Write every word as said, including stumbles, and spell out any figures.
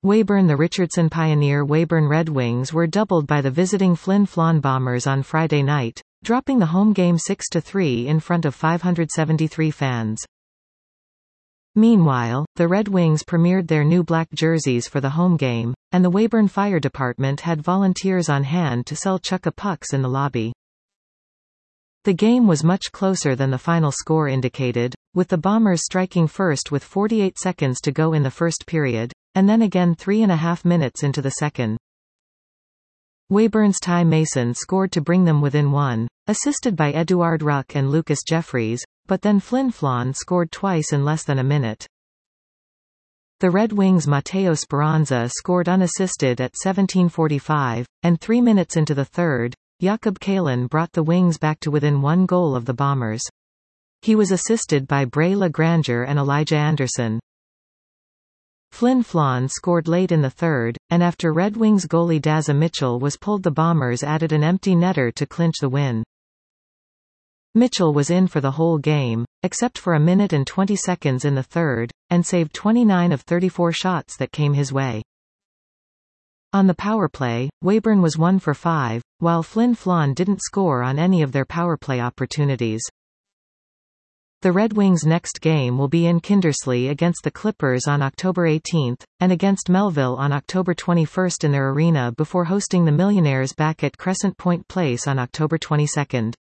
Weyburn. The Richardson Pioneer Weyburn Red Wings were doubled by the visiting Flin Flon Bombers on Friday night, dropping the home game six to three in front of five hundred seventy-three fans. Meanwhile, the Red Wings premiered their new black jerseys for the home game, and the Weyburn Fire Department had volunteers on hand to sell Chuck-a-Pucks in the lobby. The game was much closer than the final score indicated, with the Bombers striking first with forty-eight seconds to go in the first period, and then again three and a half minutes into the second. Weyburn's Ty Mason scored to bring them within one, assisted by Eduard Ruck and Lucas Jeffries, but then Flin Flon scored twice in less than a minute. The Red Wings' Matteo Speranza scored unassisted at seventeen forty-five, and three minutes into the third, Jakob Kalin brought the Wings back to within one goal of the Bombers. He was assisted by Bray Lagranger and Elijah Anderson. Flin Flon scored late in the third, and after Red Wings goalie Dazza Mitchell was pulled, the Bombers added an empty netter to clinch the win. Mitchell was in for the whole game, except for a minute and twenty seconds in the third, and saved twenty-nine of thirty-four shots that came his way. On the power play, Weyburn was one for five, while Flin Flon didn't score on any of their power play opportunities. The Red Wings' next game will be in Kindersley against the Clippers on October eighteenth, and against Melville on October twenty-first in their arena before hosting the Millionaires back at Crescent Point Place on October twenty-second.